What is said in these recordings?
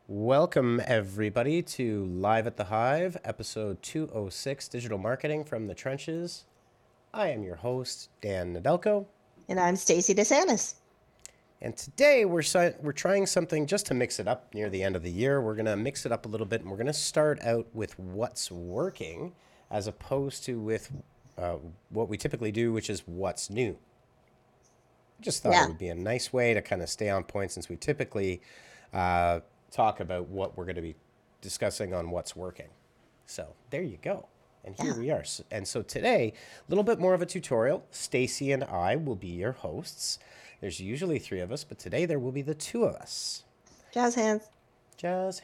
Welcome, everybody, to Live at the Hive, episode 206, Digital Marketing from the Trenches. I am your host, Dan Nadelko, And I'm Stacy DeSantis. and today we're trying something just to mix it up near the end of the year. We're going to mix it up a little bit, and we're going to start out with what's working as opposed to with what we typically do, which is what's new. Just thought it Yeah. would be a nice way to kind of stay on point since we typically uh, talk about what we're going to be discussing on what's working. So there you go. And here Yeah. we are. And so today, a little bit more of a tutorial. Stacy and I will be your hosts. There's usually three of us, but today there will be the two of us. Jazz hands. Jazz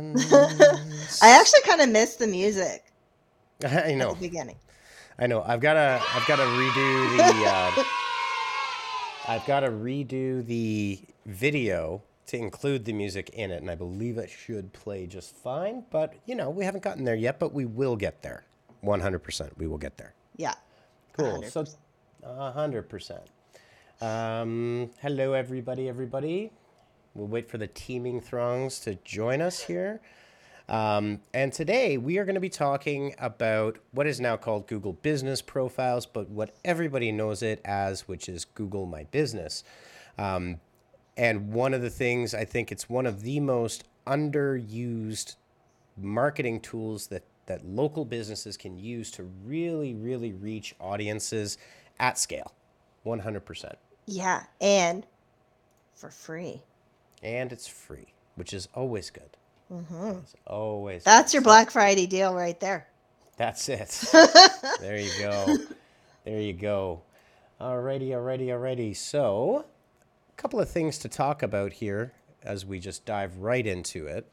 I hands. actually kind of missed the music I at the know. beginning. I know. I've got to redo the I've got to redo the video to include the music in it, and I believe it should play just fine. But, we haven't gotten there yet, but we will get there. 100%. We will get there. Yeah. Cool. So, 100%. 100%. Hello, everybody. We'll wait for the teeming throngs to join us here. And today we are going to be talking about what is now called Google Business Profiles, but what everybody knows it as, which is Google My Business. And one of the things, I think it's one of the most underused marketing tools that local businesses can use to really, really reach audiences at scale. 100%. Yeah. And for free. And it's free, which is always good. hmm It's always That's good. your So Black Friday deal right there. that's it. There you go. There you go. Alrighty. So, a couple of things to talk about here as we just dive right into it.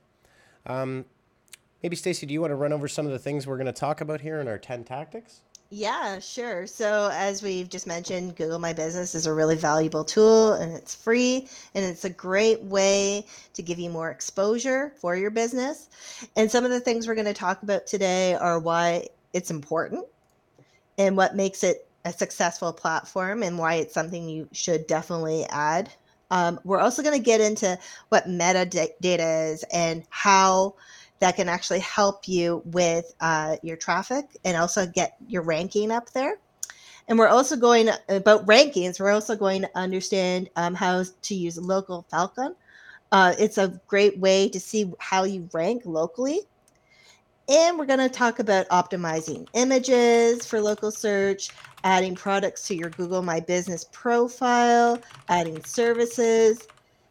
Maybe, Stacy, do you want to run over some of the things we're going to talk about here in our 10 tactics? Yeah, sure. So, as we've just mentioned, Google My Business is a really valuable tool and it's free and it's a great way to give you more exposure for your business. And some of the things we're going to talk about today are why it's important and what makes it a successful platform and why it's something you should definitely add. We're also going to get into what metadata is and how that can actually help you with your traffic and also get your ranking up there. And we're also going about rankings. We're also going to understand how to use local Falcon. It's a great way to see how you rank locally. And we're going to talk about optimizing images for local search, adding products to your Google My Business profile, adding services,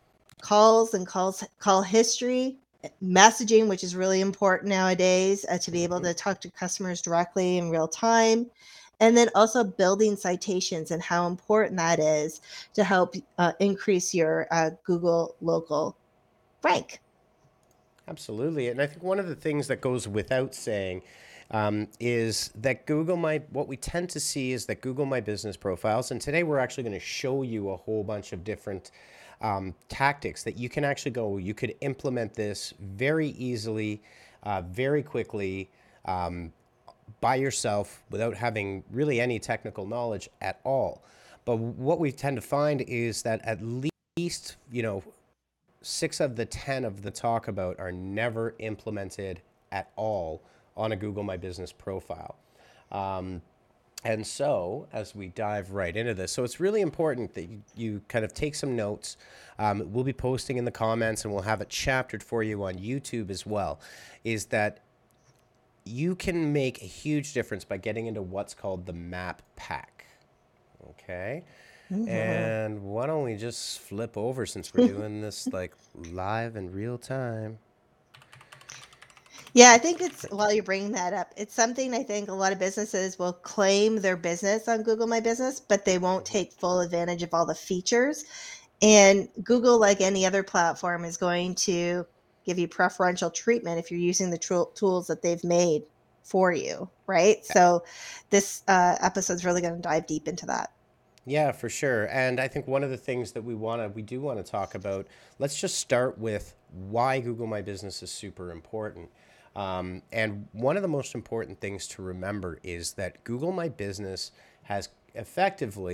call history, messaging, which is really important nowadays to be able Mm-hmm. to talk to customers directly in real time. And then also building citations and how important that is to help increase your Google local rank. Absolutely. And I think one of the things that goes without saying is that what we tend to see is that Google My Business Profiles, and today we're actually going to show you a whole bunch of different tactics that you can actually you could implement this very easily, very quickly, by yourself without having really any technical knowledge at all. But what we tend to find is that at least, 6 of the 10 of the talk about are never implemented at all on a Google My Business profile. And so, as we dive right into this, so it's really important that you kind of take some notes. We'll be posting in the comments and we'll have it chaptered for you on YouTube as well. Is that you can make a huge difference by getting into what's called the map pack. Okay. Mhm. And why don't we just flip over since we're doing this like live in real time? Yeah, I think it's while you're bringing that up, it's something I think a lot of businesses will claim their business on Google My Business, but they won't Mhm. take full advantage of all the features. And Google, like any other platform, is going to give you preferential treatment if you're using the tools that they've made for you, right? So this episode is really going to dive deep into that. Yeah, for sure. And I think one of the things that we do want to talk about, let's just start with why Google My Business is super important. And one of the most important things to remember is that Google My Business has effectively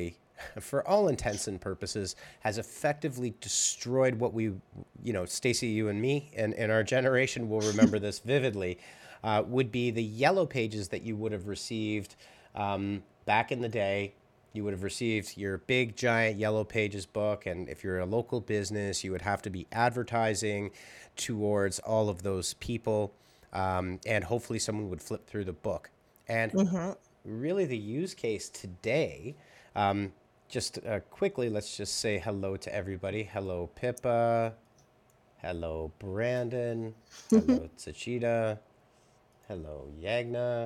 for all intents and purposes, has effectively destroyed what we, Stacy, you and me, and our generation will remember this vividly, would be the yellow pages that you would have received back in the day. You would have received your big, giant yellow pages book. And if you're a local business, you would have to be advertising towards all of those people. And hopefully someone would flip through the book. And really the use case today, just quickly, let's just say hello to everybody. Hello, Pippa. Hello, Brandon. Hello, Tachita. Hello, Yagna.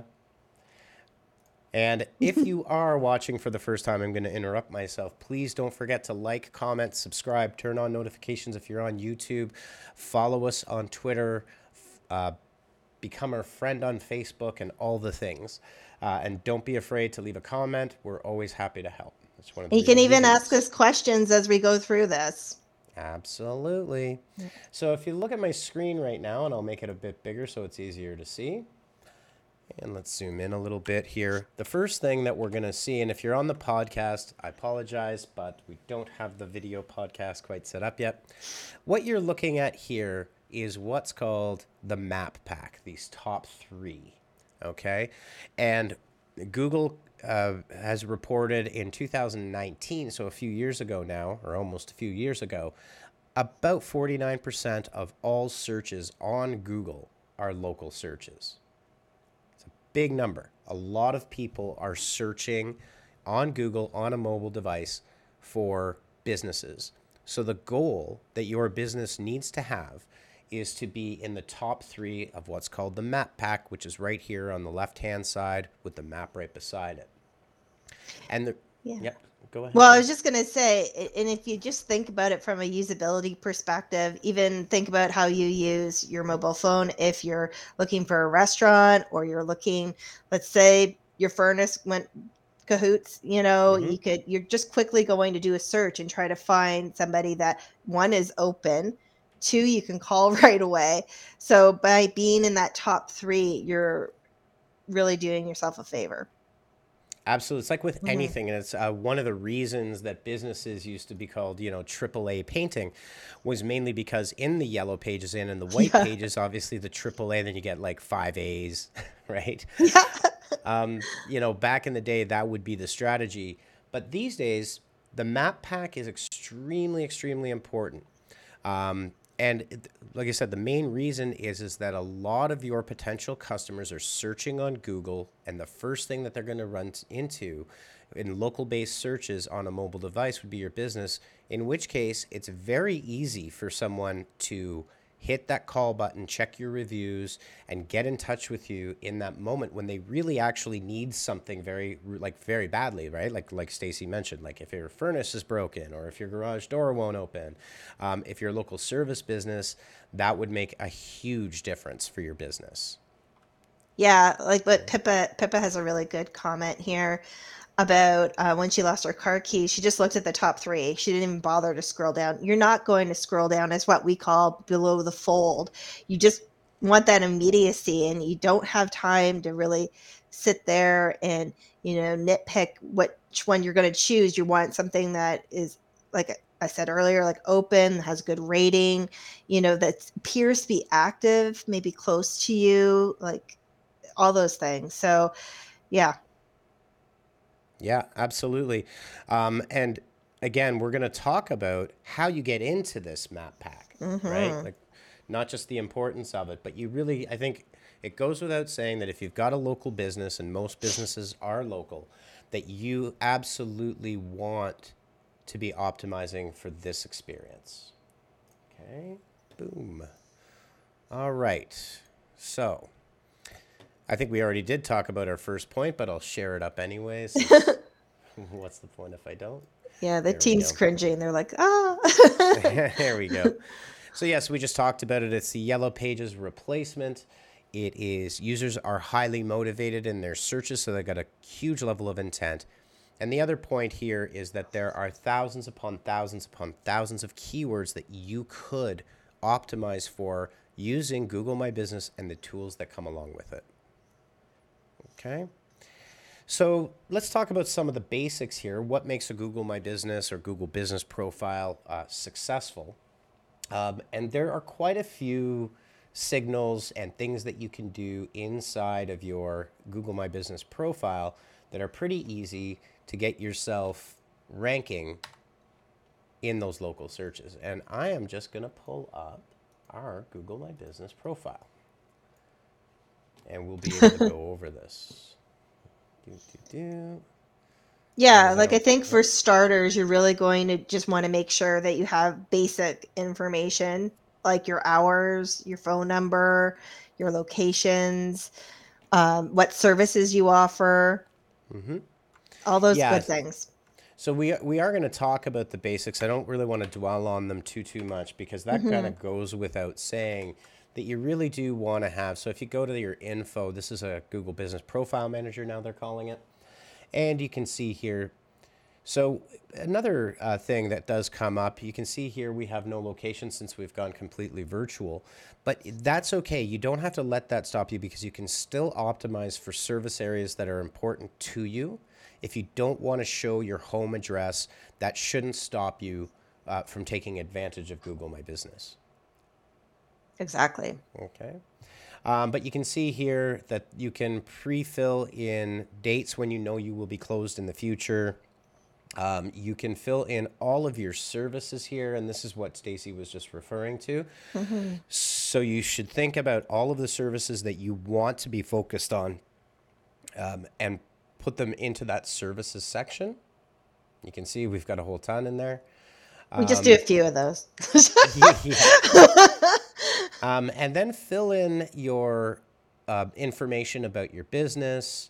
And if you are watching for the first time, I'm going to interrupt myself. Please don't forget to like, comment, subscribe, turn on notifications if you're on YouTube, follow us on Twitter, become our friend on Facebook, and all the things. And don't be afraid to leave a comment. We're always happy to help. That's one of the You can even reasons. ask us questions as we go through this. Absolutely. So if you look at my screen right now, and I'll make it a bit bigger so it's easier to see. And let's zoom in a little bit here. The first thing that we're going to see, and if you're on the podcast, I apologize, but we don't have the video podcast quite set up yet. What you're looking at here is what's called the map pack, these top 3, okay? And Google has reported in 2019, so a few years ago now, or almost a few years ago, about 49% of all searches on Google are local searches. Big number. A lot of people are searching on Google on a mobile device for businesses. So the goal that your business needs to have is to be in the top 3 of what's called the map pack, which is right here on the left-hand side with the map right beside it. And yep, go ahead. Well, I was just going to say, and if you just think about it from a usability perspective, even think about how you use your mobile phone. If you're looking for a restaurant, or you're looking, let's say your furnace went cahoots, you're just quickly going to do a search and try to find somebody that, one, is open, 2, you can call right away. So by being in that top 3, you're really doing yourself a favor. Absolutely. It's like with anything. And it's one of the reasons that businesses used to be called, AAA painting, was mainly because in the yellow pages and in the white pages, obviously the AAA, then you get like 5 A's, right? Yeah. Back in the day, that would be the strategy. But these days, the map pack is extremely, extremely important. And like I said, the main reason is that a lot of your potential customers are searching on Google, and the first thing that they're going to run into in local-based searches on a mobile device would be your business, in which case it's very easy for someone to hit that call button, check your reviews, and get in touch with you in that moment when they really actually need something very badly, right? Like Stacy mentioned, like if your furnace is broken or if your garage door won't open, if you're a local service business, that would make a huge difference for your business. Yeah, like what Pippa has a really good comment here about when she lost her car keys. She just looked at the top 3. She didn't even bother to scroll down. You're not going to scroll down as what we call below the fold. You just want that immediacy, and you don't have time to really sit there and nitpick which one you're going to choose. You want something that is, like I said earlier, like open, has good rating, that appears to be active, maybe close to you, like all those things. So yeah. Yeah, absolutely. And again, we're going to talk about how you get into this map pack, right? Like not just the importance of it, but I think it goes without saying that if you've got a local business, and most businesses are local, that you absolutely want to be optimizing for this experience. Okay, boom. All right. So I think we already did talk about our first point, but I'll share it up anyways. What's the point if I don't? Yeah, the team's cringing. They're like, ah. There we go. So yes, we just talked about it. It's the yellow pages replacement. It is users are highly motivated in their searches, so they've got a huge level of intent. And the other point here is that there are thousands upon thousands upon thousands of keywords that you could optimize for using Google My Business and the tools that come along with it. Okay. So let's talk about some of the basics here. What makes a Google My Business or Google Business Profile successful? And there are quite a few signals and things that you can do inside of your Google My Business profile that are pretty easy to get yourself ranking in those local searches. And I am just going to pull up our Google My Business profile and we'll be able to go over this. Do, do, do. Yeah, As I like I don't. think Oh, for starters, you're really going to just want to make sure that you have basic information like your hours, your phone number, your locations, what services you offer, all those yeah. good things. So we are going to talk about the basics. I don't really want to dwell on them too much because that kind Hmm. of goes without saying that you really do want to have. So if you go to your info, this is a Google Business Profile Manager now they're calling it, and you can see here. So another thing that does come up, you can see here we have no location since we've gone completely virtual, but that's okay. You don't have to let that stop you because you can still optimize for service areas that are important to you. If you don't want to show your home address, that shouldn't stop you from taking advantage of Google My Business. Exactly. Okay. But you can see here that you can pre-fill in dates when you know you will be closed in the future. You can fill in all of your services here, and this is what Stacy was just referring to. Hmm. So you should think about all of the services that you want to be focused on and put them into that services section. You can see we've got a whole ton in there. We just do a few of those. Yeah. And then fill in your information about your business.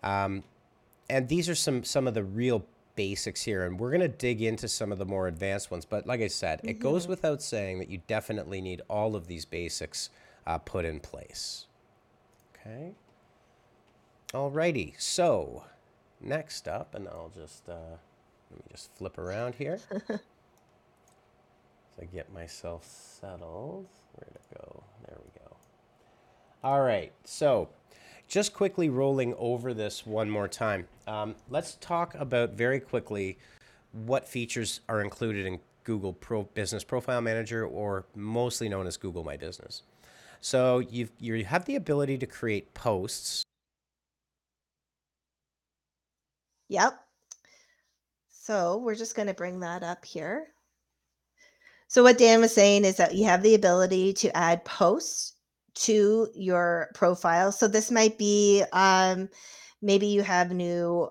And these are some of the real basics here, and we're going to dig into some of the more advanced ones, but like I said, it goes Hmm. without saying that you definitely need all of these basics put in place. Okay. Alrighty, so next up, and I'll just let me just flip around here so I get myself settled. Where'd it go? There we go. All right, so just quickly rolling over this one more time. Let's talk about very quickly what features are included in Google Business Profile Manager, or mostly known as Google My Business. So you have the ability to create posts. Yep. So we're just going to bring that up here. So what Dan was saying is that you have the ability to add posts to your profile. So this might be maybe you have new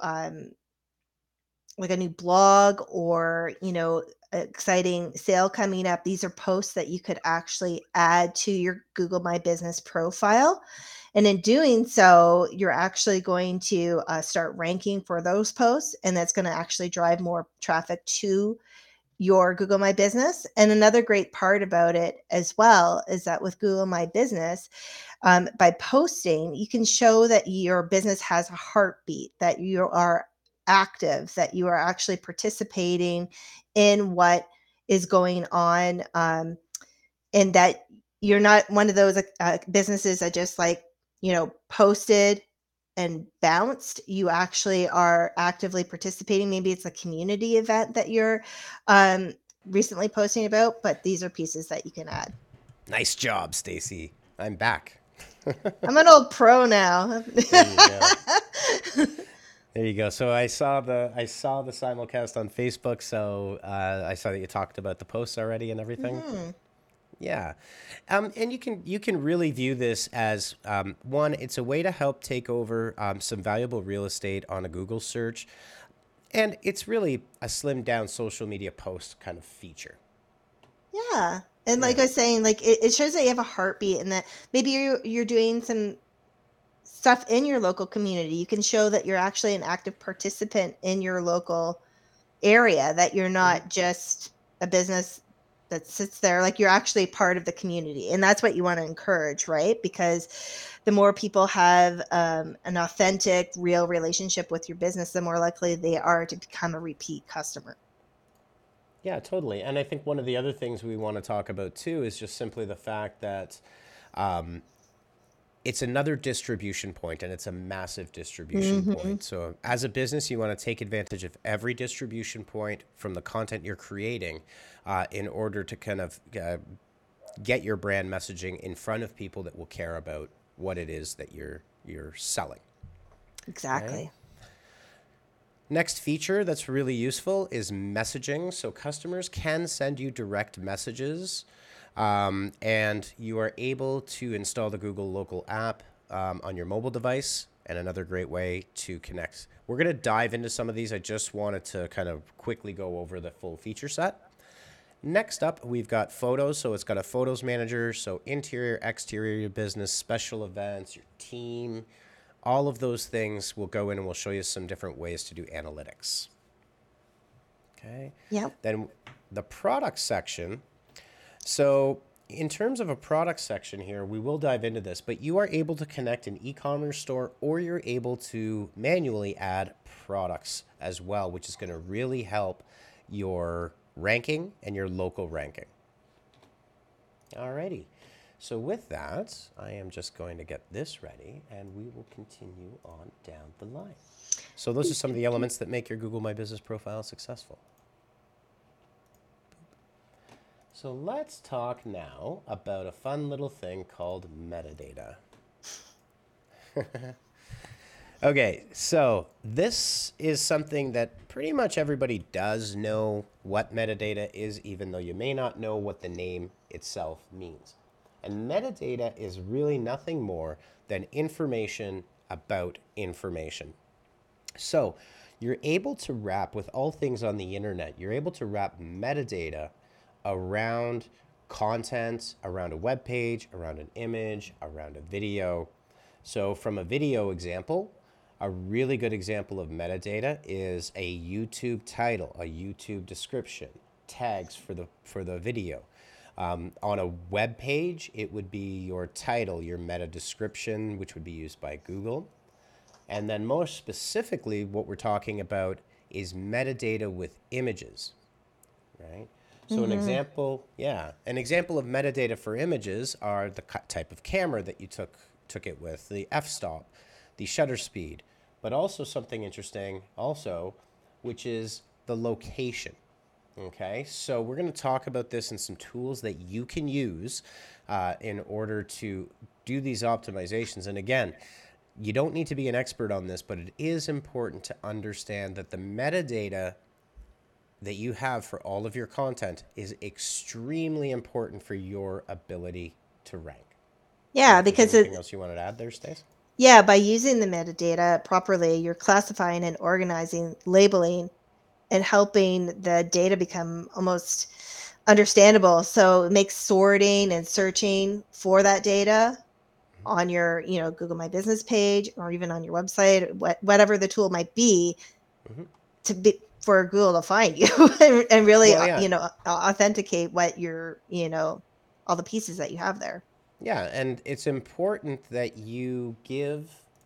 like a new blog, or exciting sale coming up. These are posts that you could actually add to your Google My Business profile, and in doing so you're actually going to start ranking for those posts, and that's going to actually drive more traffic to your Google My Business. And another great part about it as well is that with Google My Business, by posting, you can show that your business has a heartbeat, that you are active, that you are actually participating in what is going on, and that you're not one of those businesses that just like, posted and bounced. You actually are actively participating. Maybe it's a community event that you're um, recently posting about, but these are pieces that you can add. Nice job, Stacy. I'm back. I'm an old pro now. There you go. There you go. So I saw the simulcast on Facebook. So I saw that you talked about the posts already and everything. Hmm. Yeah, and you can really view this as one. It's a way to help take over some valuable real estate on a Google search, and it's really a slimmed down social media post kind of feature. Yeah. And like Yeah. I was saying, like it shows that you have a heartbeat, and that maybe you're doing some stuff in your local community. You can show that you're actually an active participant in your local area, that you're Hmm. not just a business that sits there, like you're actually part of the community. And that's what you want to encourage, right? Because the more people have an authentic, real relationship with your business, the more likely they are to become a repeat customer. Yeah, totally. And I think one of the other things we want to talk about too is just simply the fact that it's another distribution point, and it's a massive distribution Mm-hmm. point. So as a business, you want to take advantage of every distribution point from the content you're creating in order to kind of get your brand messaging in front of people that will care about what it is that you're selling. Okay. Exactly. Next feature that's really useful is messaging. So customers can send you direct messages, and you are able to install the Google Local app on your mobile device. And another great way to connect. We're going to dive into some of these. I just wanted to kind of quickly go over the full feature set. Next up, we've got photos. So it's got a photos manager. So interior, exterior, your business, special events, your team, all of those things will go in and we'll show you some different ways to do analytics. Okay. Yep. Then the product section. So in terms of a product section here, we will dive into this, but you are able to connect an e-commerce store, or you're able to manually add products as well, which is going to really help your ranking and your local ranking. Alrighty. So with that, I am just going to get this ready and we will continue on down the line. So those are some of the elements that make your Google My Business profile successful. So let's talk now about a fun little thing called metadata. Okay, so this is something that pretty much everybody does know what metadata is, even though you may not know what the name itself means. And metadata is really nothing more than information about information. So you're able to wrap, with all things on the internet, you're able to wrap metadata around content, around a web page, around an image, around a video. So from a video example, a really good example of metadata is a YouTube title, a YouTube description, tags for the video. On a web page, it would be your title, your meta description, which would be used by Google. And then more specifically, what we're talking about is metadata with images, right? So an example of metadata for images are the type of camera that you took it with, the f-stop, the shutter speed, but also something interesting also, which is the location. Okay, so we're going to talk about this and some tools that you can use in order to do these optimizations. And again, you don't need to be an expert on this, but it is important to understand that the metadata that you have for all of your content is extremely important for your ability to rank. Yeah, If there's because anything else you wanted to add there, Stace? yeah, by using the metadata properly, you're classifying and organizing, labeling, and helping the data become almost understandable. So it makes sorting and searching for that data on your, Google My Business page, or even on your website, whatever the tool might be, to be for Google to find you and really, Well, yeah. authenticate what you're, all the pieces that you have there. Yeah, and it's important that you give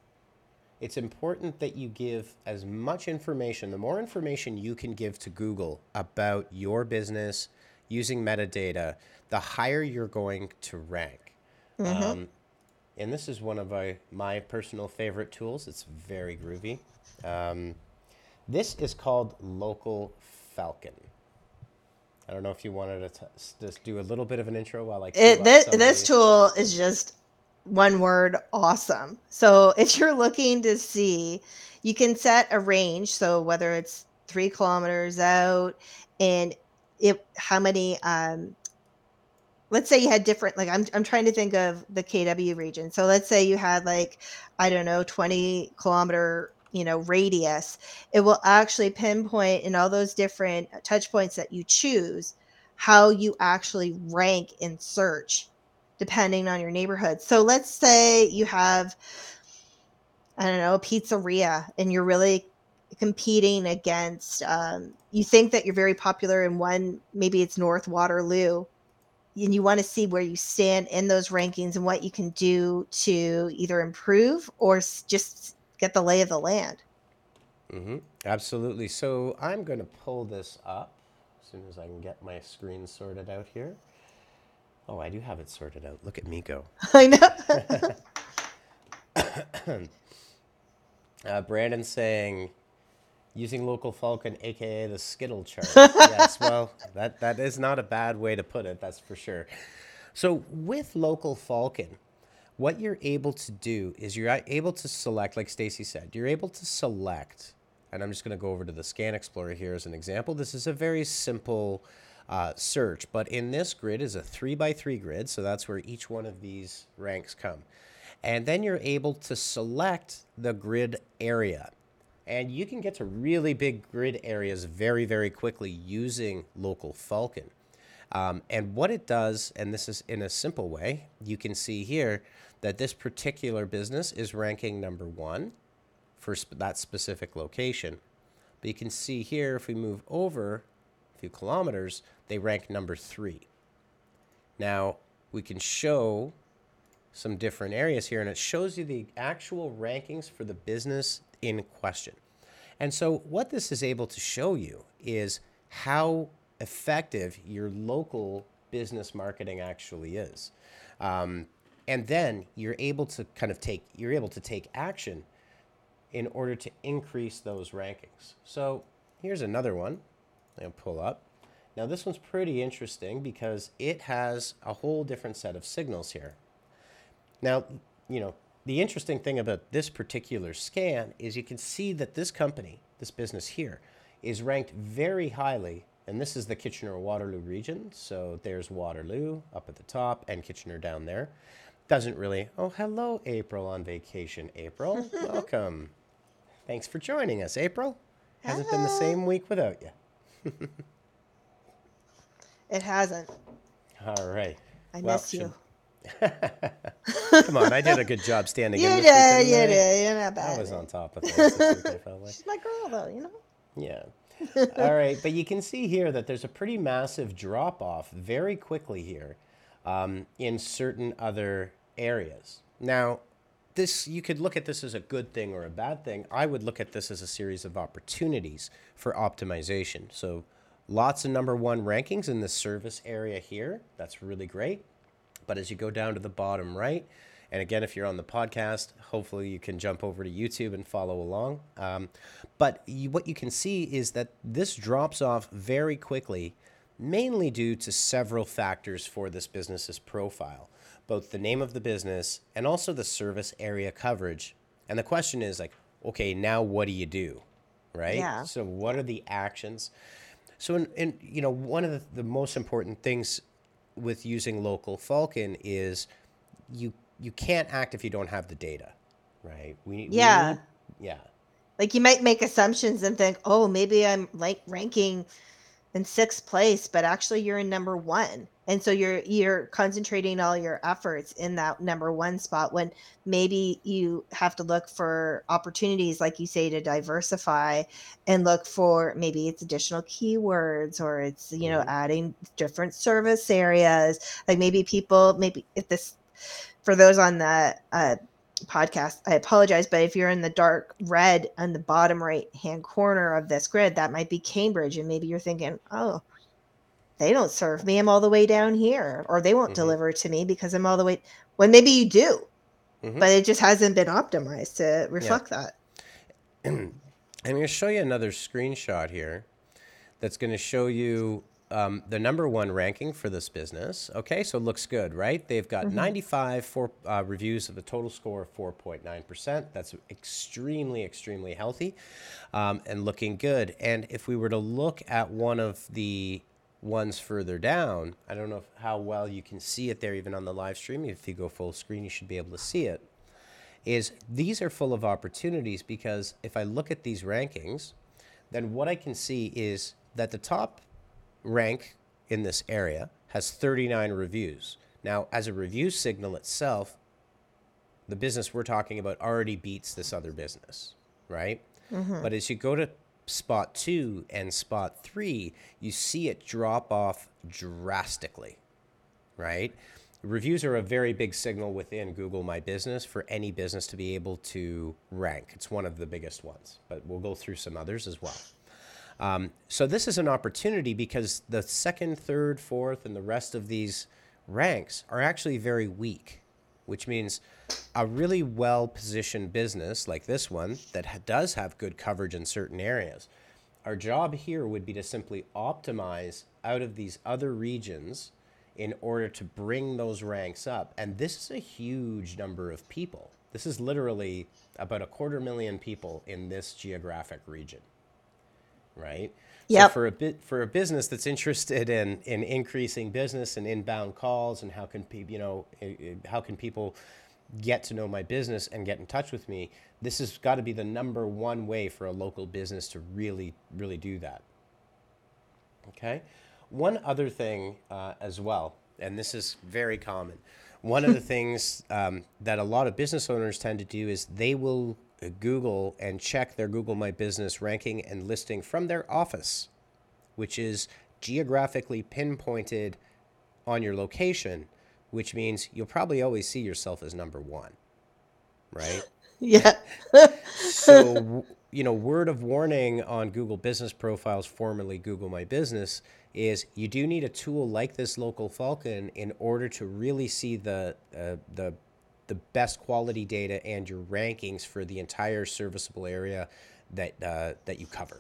as much information, the more information you can give to Google about your business using metadata, the higher you're going to rank. And this is one of my personal favorite tools. It's very groovy. This is called Local Falcon. I don't know if you wanted to just do a little bit of an intro while I queue up some of This these. tool is just one word: awesome. So if you're looking to see, you can set a range. So whether it's 3 kilometers out, and how many, let's say you had different, like I'm trying to think of the KW region. So let's say you had, like, I don't know, 20-kilometer, radius. It will actually pinpoint in all those different touch points that you choose how you actually rank in search depending on your neighborhood. So let's say you have, I don't know, a pizzeria, and you're really competing against, you think that you're very popular in one, maybe it's North Waterloo, and you want to see where you stand in those rankings and what you can do to either improve or just get the lay of the land. Absolutely. So I'm going to pull this up as soon as I can get my screen sorted out here. Oh, I do have it sorted out. Look at me go. I know. Brandon saying, using local Falcon, aka the Skittle chart. Yes, well, that is not a bad way to put it, that's for sure. So with local Falcon, what you're able to do is you're able to select, like Stacy said, you're able to select, and I'm just going to go over to the Scan Explorer here as an example. This is a very simple search, but in this grid is a 3x3 grid, so that's where each one of these ranks come. And then you're able to select the grid area. And you can get to really big grid areas very, very quickly using local Falcon. And what it does, and this is in a simple way, you can see here that this particular business is ranking #1 for that specific location. But you can see here, if we move over a few kilometers, they rank #3. Now, we can show some different areas here, and it shows you the actual rankings for the business in question. And so what this is able to show you is how effective your local business marketing actually is. And then you're able to take action in order to increase those rankings. So here's another one I'll pull up. Now this one's pretty interesting because it has a whole different set of signals here. Now, the interesting thing about this particular scan is you can see that this company, this business here, is ranked very highly, and this is the Kitchener-Waterloo region. So there's Waterloo up at the top and Kitchener down there. Doesn't really, oh, hello, April on vacation. April, welcome. Thanks for joining us, April. Hasn't been the same week without you. It hasn't. All right. I miss you. Come on, I did a good job standing in this week, you did. You're not bad. I was on top of things this week, I felt like. She's my girl, though, Yeah. All right, but you can see here that there's a pretty massive drop-off very quickly here in certain other areas. Now, you could look at this as a good thing or a bad thing. I would look at this as a series of opportunities for optimization. So lots of #1 rankings in the service area here. That's really great. But as you go down to the bottom right, and again, if you're on the podcast, hopefully you can jump over to YouTube and follow along. But what you can see is that this drops off very quickly, mainly due to several factors for this business's profile, both the name of the business and also the service area coverage. And the question is like, okay, now what do you do, right? Yeah. So what are the actions? So one of the most important things with using local Falcon is you can't act if you don't have the data, right? Yeah. Yeah. Like you might make assumptions and think, oh, maybe I'm like ranking in 6th place, but actually you're in #1. And so you're concentrating all your efforts in that #1 spot when maybe you have to look for opportunities, like you say, to diversify and look for maybe it's additional keywords or it's, adding different service areas. Like maybe if this, for those on the podcast, I apologize, but if you're in the dark red on the bottom right hand corner of this grid, that might be Cambridge, and maybe you're thinking, oh, they don't serve me, I'm all the way down here, or they won't deliver to me because I'm all the way, when maybe you do, but it just hasn't been optimized to reflect that. I'm going to show you another screenshot here that's going to show you the #1 ranking for this business. Okay, so it looks good, right? They've got 95 reviews of a total score of 4.9%. That's extremely, extremely healthy and looking good. And if we were to look at one of the ones further down, I don't know how well you can see it there even on the live stream. If you go full screen, you should be able to see it. These are full of opportunities because if I look at these rankings, then what I can see is that the top rank in this area has 39 reviews. Now, as a review signal itself, the business we're talking about already beats this other business, right? But as you go to spot 2 and spot 3, you see it drop off drastically, right? Reviews are a very big signal within Google My Business for any business to be able to rank. It's one of the biggest ones, but we'll go through some others as well. So this is an opportunity because the 2nd, 3rd, 4th, and the rest of these ranks are actually very weak, which means a really well-positioned business like this one that does have good coverage in certain areas. Our job here would be to simply optimize out of these other regions in order to bring those ranks up. And this is a huge number of people. This is literally about 250,000 people in this geographic region, right? So Yep. for a business that's interested in increasing business and inbound calls and how can people, how can people get to know my business and get in touch with me, this has got to be the number one way for a local business to really, really do that. Okay. One other thing as well, and this is very common. One of the things that a lot of business owners tend to do is they will Google and check their Google My Business ranking and listing from their office, which is geographically pinpointed on your location, which means you'll probably always see yourself as number one, right? Yeah. So, word of warning on Google Business Profiles, formerly Google My Business, is you do need a tool like this Local Falcon in order to really see the best quality data and your rankings for the entire serviceable area that you cover.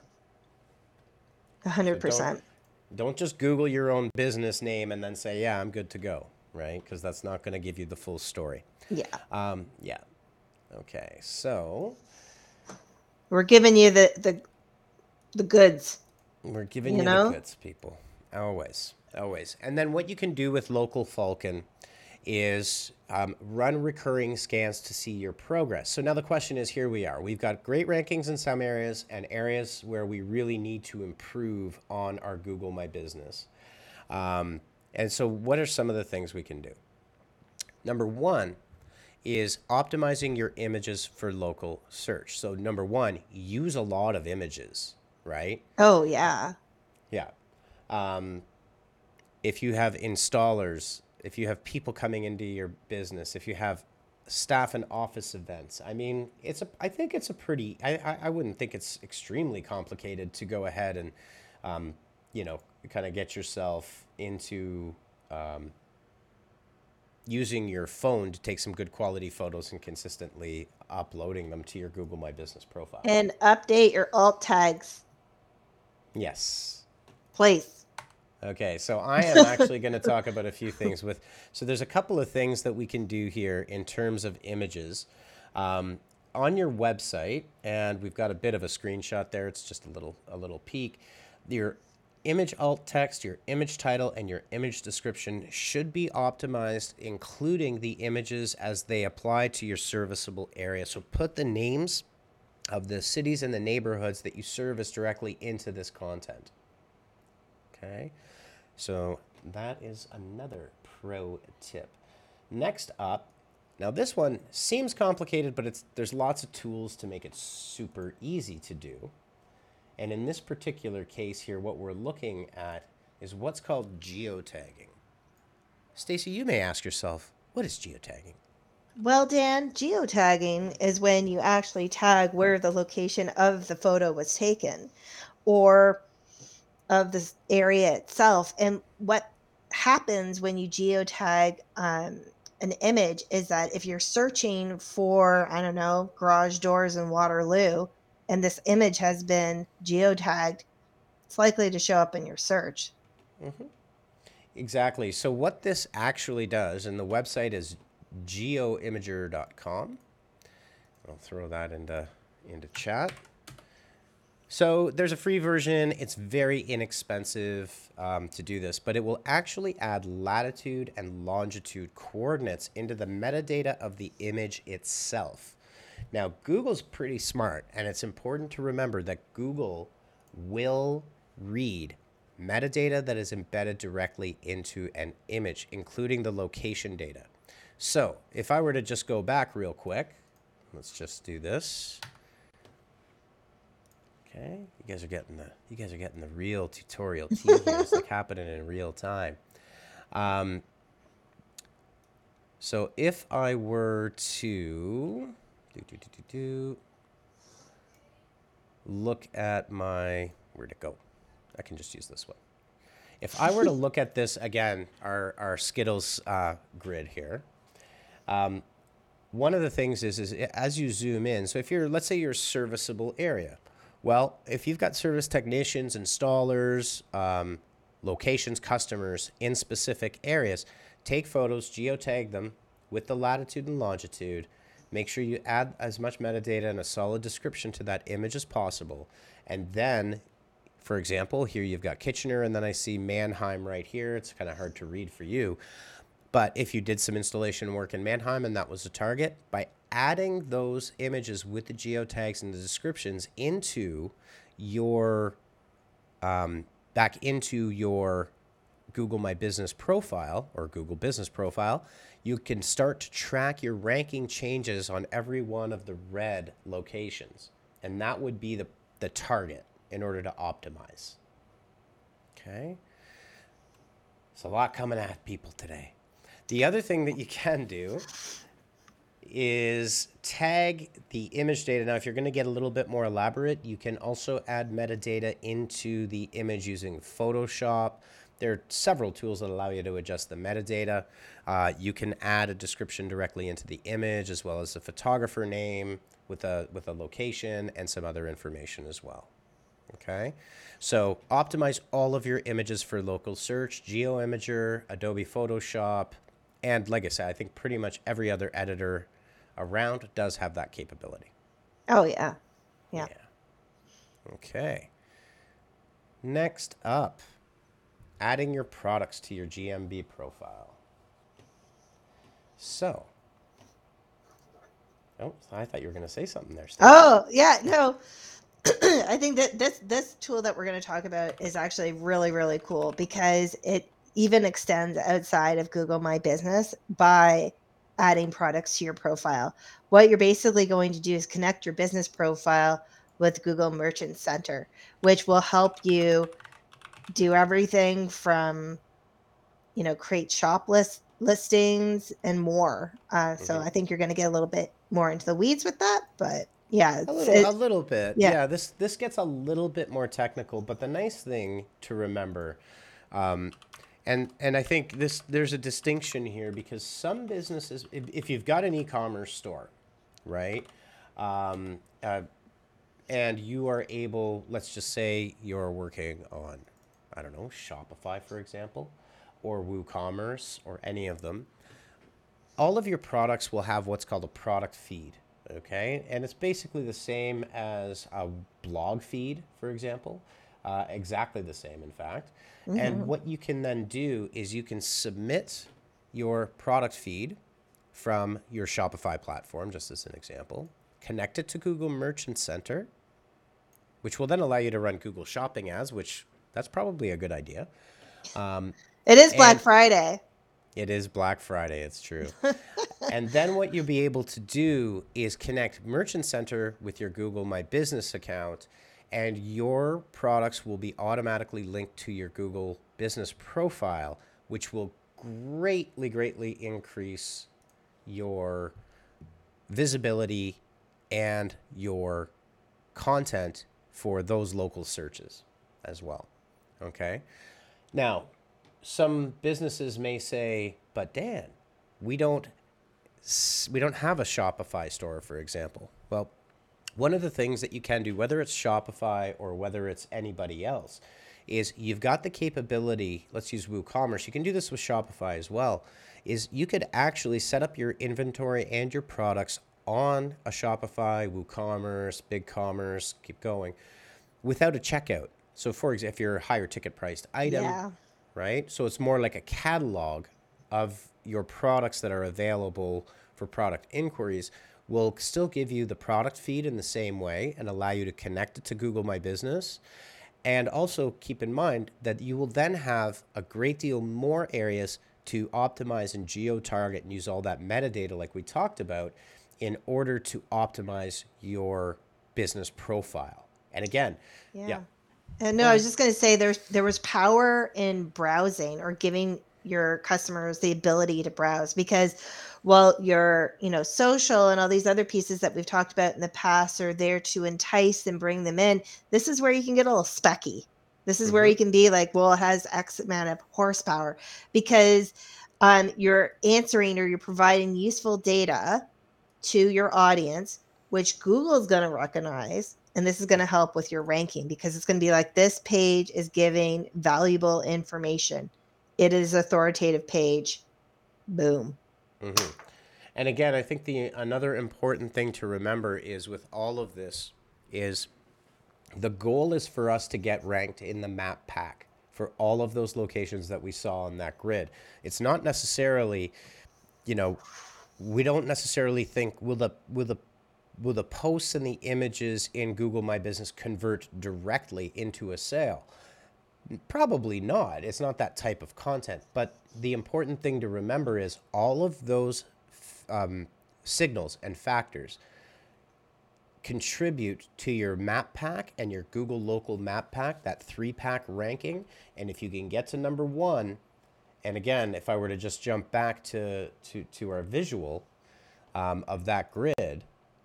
So 100%. don't just Google your own business name and then say, yeah, I'm good to go, right? Because that's not going to give you the full story. Yeah. Yeah. Okay. So We're giving you the goods, we're giving you you the know? goods, people. Always. Always. And then what you can do with Local Falcon is run recurring scans to see your progress. So now the question is, here we are. We've got great rankings in some areas and areas where we really need to improve on our Google My Business. And so what are some of the things we can do? Number one is optimizing your images for local search. So number one, use a lot of images, right? Oh, yeah. Yeah. Um, if you have installers, if you have people coming into your business, if you have staff and office events, I mean, I think it's a pretty, I wouldn't think it's extremely complicated to go ahead and, um, kind of get yourself into using your phone to take some good quality photos and consistently uploading them to your Google My Business profile. And update your alt tags, Yes. please. Okay, so I am actually going to talk about a few things so there's a couple of things that we can do here in terms of images. On your website, and we've got a bit of a screenshot there, it's just a little peek. Your image alt text, your image title, and your image description should be optimized, including the images as they apply to your serviceable area. So put the names of the cities and the neighborhoods that you service directly into this content. Okay, so that is another pro tip. Next up, now this one seems complicated, but there's lots of tools to make it super easy to do. And in this particular case here, what we're looking at is what's called geotagging. Stacy, you may ask yourself, what is geotagging? Well, Dan, geotagging is when you actually tag where the location of the photo was taken or of this area itself. And what happens when you geotag an image is that if you're searching for, I don't know, garage doors in Waterloo, and this image has been geotagged, it's likely to show up in your search. Exactly. So what this actually does, and the website is geoimager.com. I'll throw that into chat. So there's a free version. It's very inexpensive to do this, but it will actually add latitude and longitude coordinates into the metadata of the image itself. Now, Google's pretty smart, and it's important to remember that Google will read metadata that is embedded directly into an image, including the location data. So if I were to just go back real quick, let's just do this. Okay, you guys are getting the real tutorial tea here. It's like happening in real time. So if I were to look at where'd it go? I can just use this one. If I were to look at this again, our Skittles grid here, One of the things is as you zoom in, so if you're, let's say you're a serviceable area, well, if you've got service technicians, installers, locations, customers in specific areas, take photos, geotag them with the latitude and longitude. Make sure you add as much metadata and a solid description to that image as possible. And then, for example, here you've got Kitchener, and then I see Mannheim right here. It's kind of hard to read for you. But if you did some installation work in Mannheim and that was the target, by adding those images with the geotags and the descriptions into your back into your Google My Business profile or Google Business profile, you can start to track your ranking changes on every one of the red locations. And that would be the target in order to optimize. Okay. It's a lot coming at people today. The other thing that you can do is tag the image data. Now, if you're going to get a little bit more elaborate, you can also add metadata into the image using Photoshop. There are several tools that allow you to adjust the metadata. You can add a description directly into the image, as well as a photographer name with a location and some other information as well. Okay, so optimize all of your images for local search, GeoImager, Adobe Photoshop, and like I said, I think pretty much every other editor around does have that capability. Oh, yeah. Yeah. Okay. Next up, adding your products to your GMB profile. So, oh, I thought you were going to say something there, Stacey. Oh, yeah. No, I think that this tool that we're going to talk about is actually really, really cool because it even extends outside of Google My Business by adding products to your profile. What you're basically going to do is connect your business profile with Google Merchant Center, which will help you do everything from, create shop listings and more. So I think you're going to get a little bit more into the weeds with that, but yeah, A little bit. yeah. Yeah, this gets a little bit more technical, but the nice thing to remember, and I think there's a distinction here because some businesses, if you've got an e-commerce store, right, and you are able, let's just say you're working on, I don't know, Shopify, for example, or WooCommerce, or any of them, all of your products will have what's called a product feed. Okay, and it's basically the same as a blog feed, for example, exactly the same, in fact. And what you can then do is you can submit your product feed from your Shopify platform, just as an example, connect it to Google Merchant Center, which will then allow you to run Google Shopping ads, which that's probably a good idea. It is Black Friday. It is Black Friday, it's true. And then what you'll be able to do is connect Merchant Center with your Google My Business account, and your products will be automatically linked to your Google Business profile, which will greatly, greatly increase your visibility and your content for those local searches as well. Okay? Now, some businesses may say, but Dan, we don't have a Shopify store, for example. Well, one of the things that you can do, whether it's Shopify or whether it's anybody else, is you've got the capability, let's use WooCommerce, you can do this with Shopify as well, is you could actually set up your inventory and your products on a Shopify, WooCommerce, BigCommerce, keep going, without a checkout. So for example, if you're a higher ticket priced item, right? So it's more like a catalog of your products that are available for product inquiries. Will still give you the product feed in the same way and allow you to connect it to Google My Business. And also keep in mind that you will then have a great deal more areas to optimize and geo-target and use all that metadata like we talked about in order to optimize your business profile. And again, yeah. And no, I was just going to say there was power in browsing or giving your customers the ability to browse, because while your social and all these other pieces that we've talked about in the past are there to entice and bring them in, this is where you can get a little specky. This is where Mm-hmm. you can be like, well, it has X amount of horsepower, because you're answering or you're providing useful data to your audience, which Google is going to recognize. And this is going to help with your ranking, because it's going to be like, this page is giving valuable information. It is authoritative page. Boom. Mm-hmm. And again, I think the another important thing to remember is with all of this is the goal is for us to get ranked in the map pack for all of those locations that we saw on that grid. It's not necessarily, you know, we don't necessarily think will the posts and the images in Google My Business convert directly into a sale. Probably not. It's not that type of content. But the important thing to remember is all of those signals and factors contribute to your map pack and your Google local map pack, that 3-pack ranking. And if you can get to number one, and again, if I were to just jump back to our visual of that grid,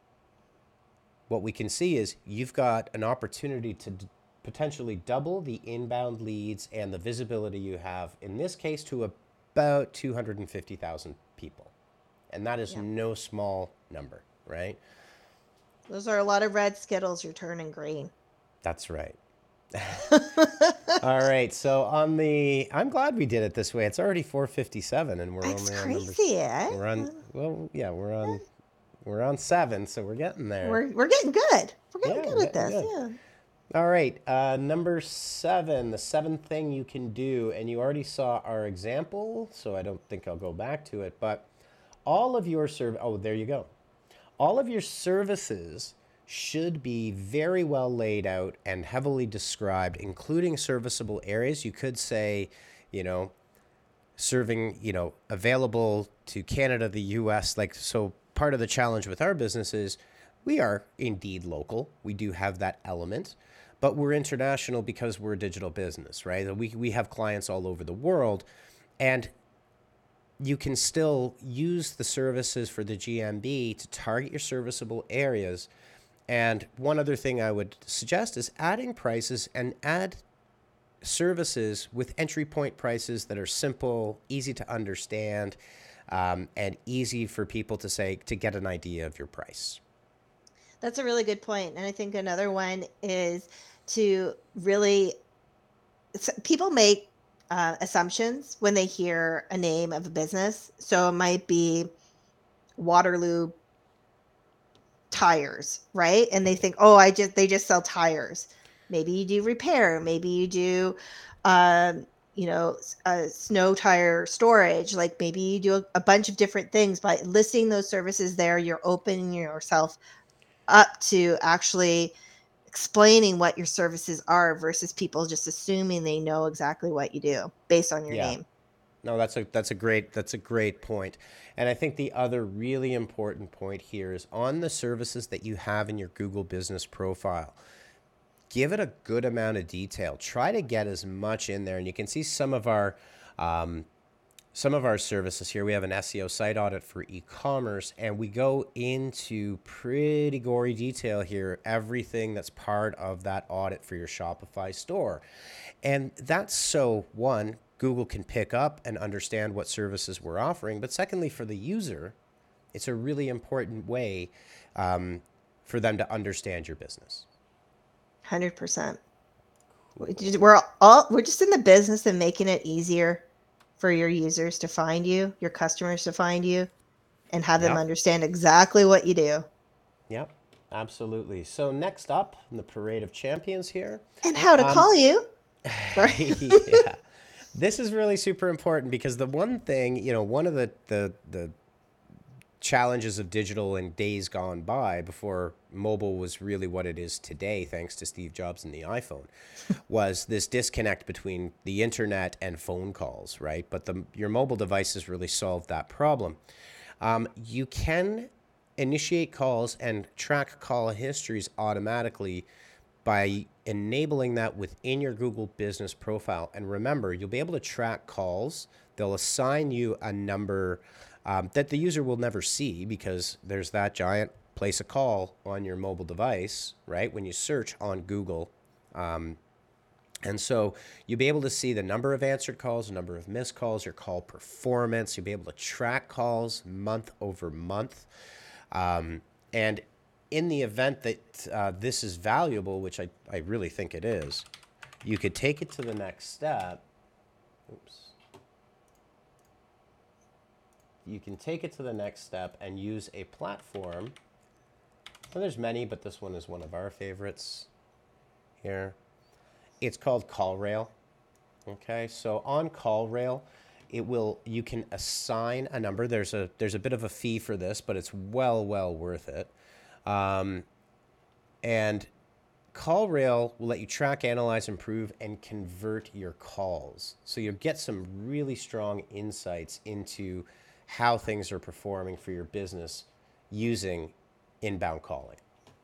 what we can see is you've got an opportunity to potentially double the inbound leads and the visibility you have, in this case, to about 250,000 people. And that is Yeah. no small number, right? Those are a lot of red Skittles. You're turning green. That's right. All right. So I'm glad we did it this way. It's already 4:57, and we're That's only on number. crazy, eh? We're on. Well, yeah, we're on 7, so we're getting there. We're getting good. We're getting Yeah, we're good at getting this. good. Yeah. All right. Number 7, the 7th thing you can do, and you already saw our example, so I don't think I'll go back to it. But all of your oh, there you go. All of your services should be very well laid out and heavily described, including serviceable areas. You could say, you know, serving, available to Canada, the US. Like, so part of the challenge with our business is we are indeed local. We do have that element, but we're international because we're a digital business, right? We have clients all over the world, and you can still use the services for the GMB to target your serviceable areas. And one other thing I would suggest is adding prices, and add services with entry point prices that are simple, easy to understand, and easy for people to get an idea of your price. That's a really good point. And I think another one is to really, people make assumptions when they hear a name of a business. So it might be Waterloo Tires, right? And they think, oh, they just sell tires. Maybe you do repair. Maybe you do, snow tire storage. Like, maybe you do a bunch of different things. By listing those services there, you're opening yourself up to actually explaining what your services are, versus people just assuming they know exactly what you do based on your Yeah. name. No, that's a great point. And I think the other really important point here is on the services that you have in your Google Business Profile. Give it a good amount of detail. Try to get as much in there, and you can see some of our services here. We have an SEO site audit for e-commerce, and we go into pretty gory detail here, everything that's part of that audit for your Shopify store. And that's so, one, Google can pick up and understand what services we're offering. But secondly, for the user, it's a really important way for them to understand your business. 100%. We're just in the business of making it easier for your users to find you, your customers to find you, and have them Yep. understand exactly what you do. Yep, absolutely. So next up in the parade of champions here. And how to call you. Yeah. This is really super important, because the one thing, one of the challenges of digital in days gone by, before mobile was really what it is today, thanks to Steve Jobs and the iPhone, was this disconnect between the internet and phone calls, right? But your mobile devices really solved that problem. You can initiate calls and track call histories automatically by enabling that within your Google Business Profile. And remember, you'll be able to track calls. They'll assign you a number that the user will never see, because there's that giant place a call on your mobile device, right? When you search on Google And so you'll be able to see the number of answered calls, the number of missed calls, your call performance. You'll be able to track calls month over month. And in the event that this is valuable, which I really think it is, you could take it to the next step. Oops. You can take it to the next step and use a platform. Well, there's many, but this one is one of our favorites here. It's called CallRail. Okay, so on CallRail, you can assign a number. There's a bit of a fee for this, but it's well worth it. And CallRail will let you track, analyze, improve, and convert your calls. So you'll get some really strong insights into how things are performing for your business using inbound calling.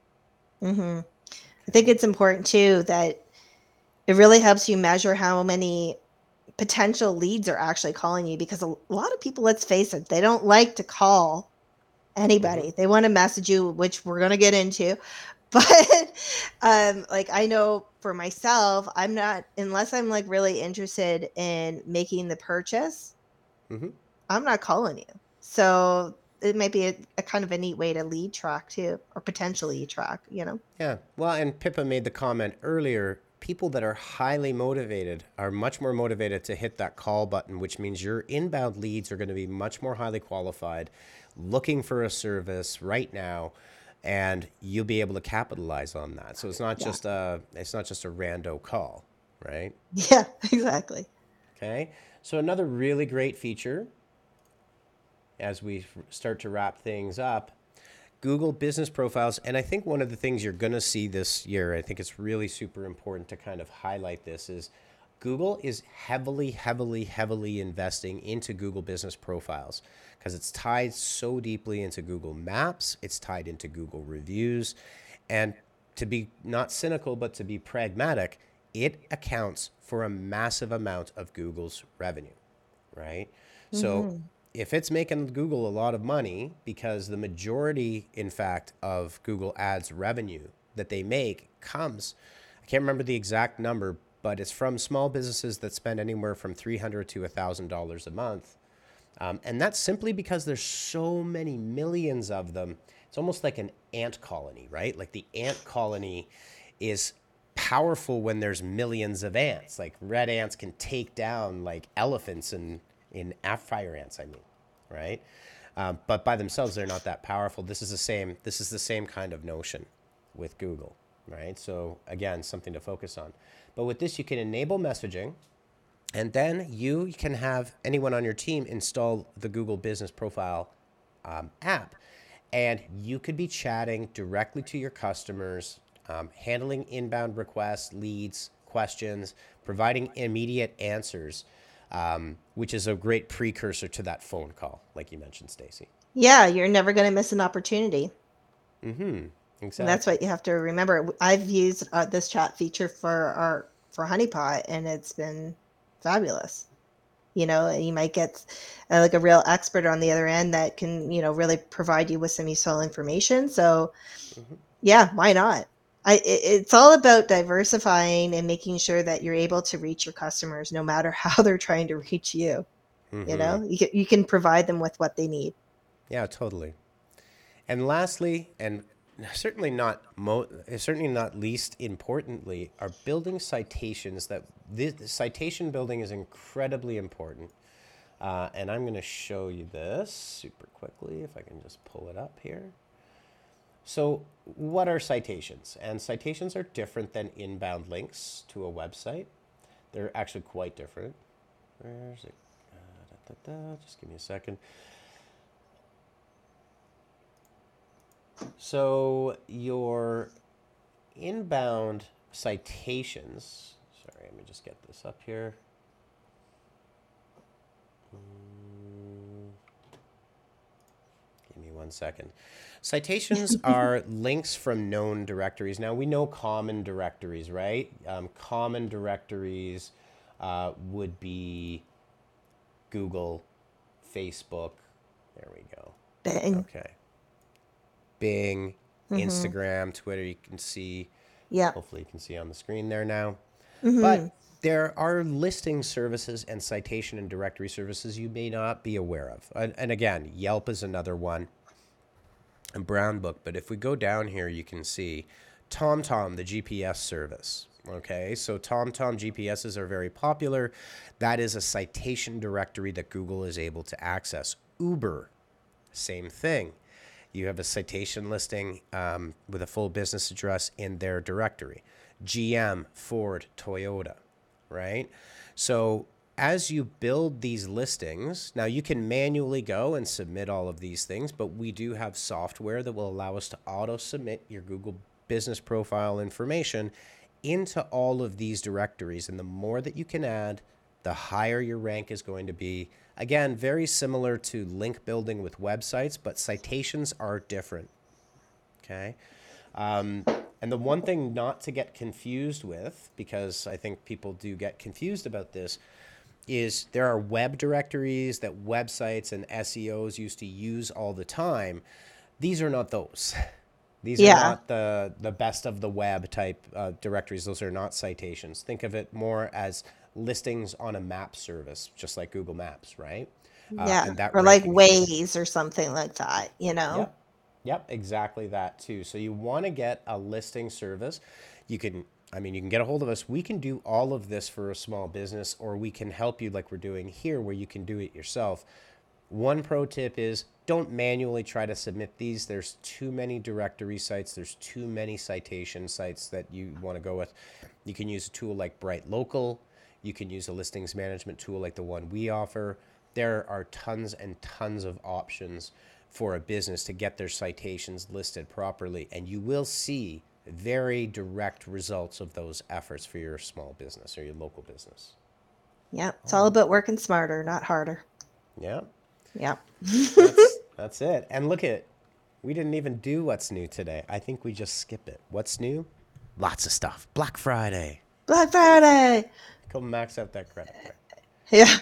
I think it's important too that it really helps you measure how many potential leads are actually calling you, because a lot of people, let's face it, they don't like to call anybody. They want to message you, which we're going to get into. But like, I know for myself, I'm not, unless I'm like really interested in making the purchase, I'm not calling you. So it might be a kind of a neat way to lead track too, or potentially track, you know? Yeah. Well, and Pippa made the comment earlier, people that are highly motivated are much more motivated to hit that call button, which means your inbound leads are going to be much more highly qualified, looking for a service right now, and you'll be able to capitalize on that. So it's not just a rando call, right? Yeah, exactly. Okay. So another really great feature as we start to wrap things up, Google Business Profiles. And I think one of the things you're going to see this year, I think it's really super important to kind of highlight this, is Google is heavily investing into Google Business Profiles because it's tied so deeply into Google Maps. It's tied into Google Reviews. And to be not cynical, but to be pragmatic, it accounts for a massive amount of Google's revenue, right? So if it's making Google a lot of money, because the majority, in fact, of Google Ads revenue that they make comes, I can't remember the exact number, but it's from small businesses that spend anywhere from $300 to $1,000 a month. And that's simply because there's so many millions of them. It's almost like an ant colony, right? Like the ant colony is powerful when there's millions of ants. Like red ants can take down like elephants and in fire ants, I mean, right? But by themselves, they're not that powerful. This is the same kind of notion with Google, right? So again, something to focus on. But with this, you can enable messaging, and then you can have anyone on your team install the Google Business Profile app, and you could be chatting directly to your customers, handling inbound requests, leads, questions, providing immediate answers, which is a great precursor to that phone call, like you mentioned, Stacy. Yeah, you're never going to miss an opportunity. Exactly. And that's what you have to remember. I've used this chat feature for Honeypot, and it's been fabulous. You know, you might get like a real expert on the other end that can, you know, really provide you with some useful information. So, yeah, why not? It's all about diversifying and making sure that you're able to reach your customers no matter how they're trying to reach you. You know, you can provide them with what they need. Yeah, totally. And lastly, and certainly not least importantly, are building citations. That this citation building is incredibly important. And I'm going to show you this super quickly if I can just pull it up here. So what are citations? And citations are different than inbound links to a website. They're actually quite different. Where's it? Just give me a second. So your inbound citations, sorry, let me just get this up here. Give me 1 second. Citations are links from known directories. Now we know common directories, right? Common directories would be Google, Facebook. There we go. Bang. Okay. Bing, Instagram, Twitter, you can see. Yeah. Hopefully you can see on the screen there now. Hmm. But there are listing services and citation and directory services you may not be aware of. And again, Yelp is another one, and Brown Book. But if we go down here, you can see TomTom, the GPS service. Okay, so TomTom GPSs are very popular. That is a citation directory that Google is able to access. Uber, same thing. You have a citation listing with a full business address in their directory. GM, Ford, Toyota, right? So as you build these listings, now you can manually go and submit all of these things, but we do have software that will allow us to auto submit your Google business profile information into all of these directories. And the more that you can add, the higher your rank is going to be. Again, very similar to link building with websites, but citations are different. Okay. And the one thing not to get confused with, because I think people do get confused about this, is there are web directories that websites and SEOs used to use all the time. These are not those. These are Yeah. not the best of the web type directories. Those are not citations. Think of it more as listings on a map service, just like Google Maps, right? Yeah. And that Or like ranking system. Waze or something like that, you know? Yep. Yep, exactly that too. So you want to get a listing service. You can, I mean, you can get a hold of us. We can do all of this for a small business, or we can help you like we're doing here, where you can do it yourself. One pro tip is don't manually try to submit these. There's too many directory sites. There's too many citation sites that you want to go with. You can use a tool like Bright Local. You can use a listings management tool like the one we offer. There are tons and tons of options for a business to get their citations listed properly, and you will see very direct results of those efforts for your small business or your local business. Yeah. It's all about working smarter, not harder. Yeah, Yep. that's it. And look at, we didn't even do what's new today. I think we just skip it. What's new? Lots of stuff. Black Friday. Black Friday. Go max out that credit card. Yeah.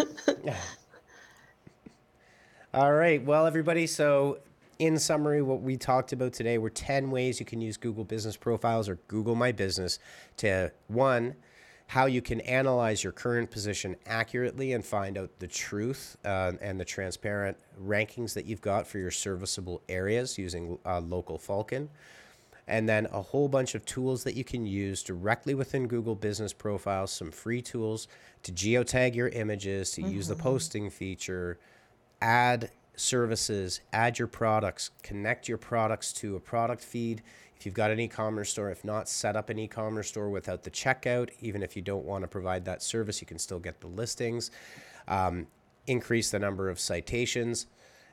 All right. Well, everybody, so in summary, what we talked about today were 10 ways you can use Google Business Profiles or Google My Business to, one, how you can analyze your current position accurately and find out the truth and the transparent rankings that you've got for your serviceable areas using Local Falcon. And then a whole bunch of tools that you can use directly within Google Business Profiles, some free tools to geotag your images, to use the posting feature, add services, add your products, connect your products to a product feed. If you've got an e-commerce store, if not, set up an e-commerce store without the checkout. Even if you don't want to provide that service, you can still get the listings. Increase the number of citations.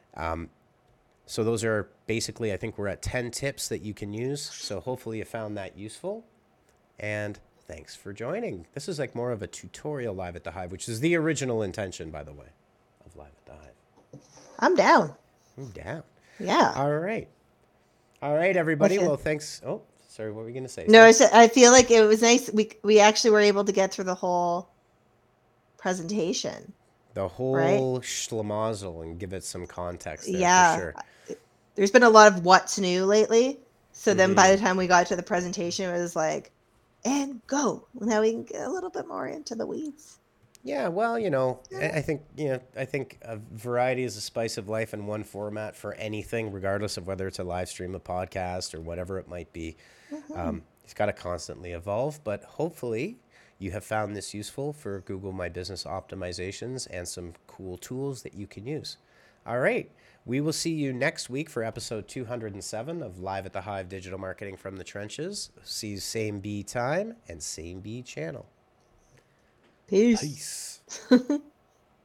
So those are basically, I think we're at 10 tips that you can use. So hopefully you found that useful. And thanks for joining. This is like more of a tutorial Live at the Hive, which is the original intention, by the way, of Live at the Hive. I'm down. I'm down. Yeah. All right. All right, I everybody. feel, Well, thanks. Oh, sorry. What were you going to say, no, sir? I feel like it was nice. We actually were able to get through the whole presentation, The right? whole schlemazel and give it some context there for Yeah. sure. There's been a lot of what's new lately. So then by Mm-hmm. the time we got to the presentation, it was like, and go. Now we can get a little bit more into the weeds. Yeah, well, Yeah. I think a variety is a spice of life in one format for anything, regardless of whether it's a live stream, a podcast, or whatever it might be. Mhm. It's got to constantly evolve, but hopefully you have found this useful for Google My Business optimizations and some cool tools that you can use. All right. We will see you next week for episode 207 of Live at the Hive Digital Marketing from the Trenches. See you same B time and same B channel. Peace. Peace.